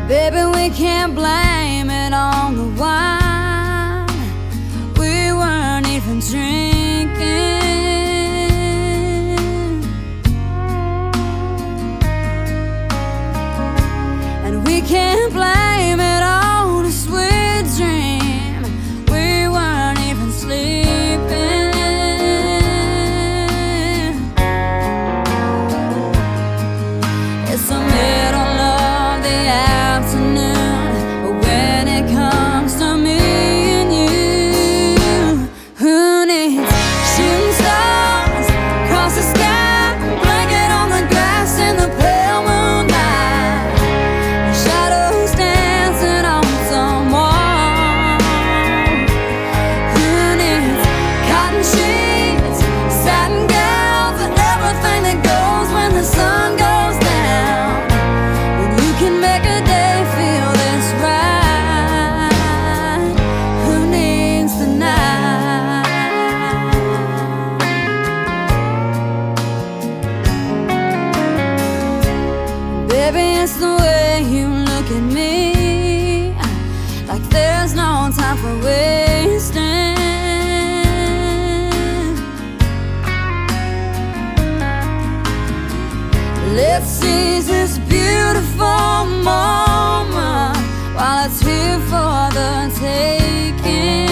Baby, we can't blame it on the wine. We weren't even drinking, and we can't blame it on a sweet dream. We weren't even sleeping. It's the middle of the afternoon, but when it comes to me and you, who needs shooting stars across the sky, blanket on the grass in the pale moonlight, shadows dancing on someone. Who needs cotton sheets, satin gowns, and everything that goes when the sun goes down, when you can make a day feel this right? Who needs the night? Baby, it's the way you look at me, like there's no time for wasting. Let's seize this beautiful moment while it's here for the taking.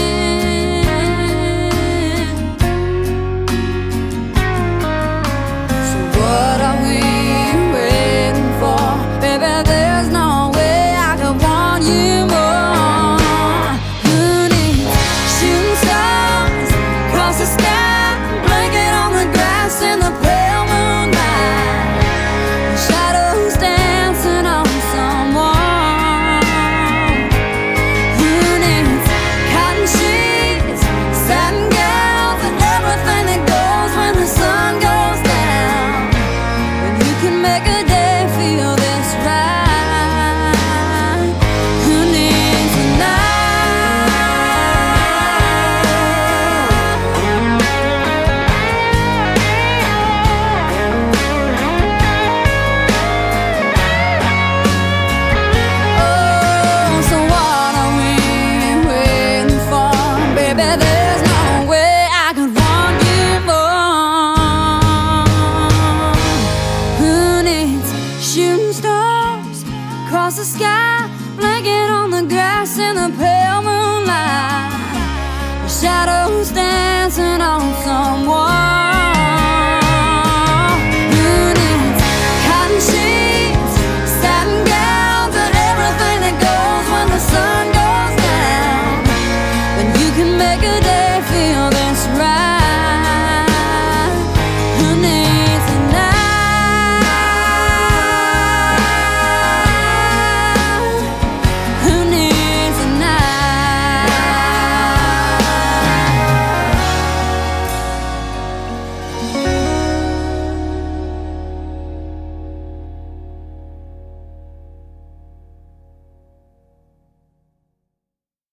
So what are we waiting for? Baby, there's no way I could want you more. Who needs shooting stars across the sky, blanket on the grass in the pale moonlight, shadows dancing on someone. Who needs cotton sheets, satin gowns, and everything that goes when the sun goes down, when you can make a day feel this right? Who needs a Oh, so what are we waiting for? Baby, there's no way I could want you more. Who needs shooting stars across the sky, blanket on the grass in the pale moonlight, shadows dancing on someone.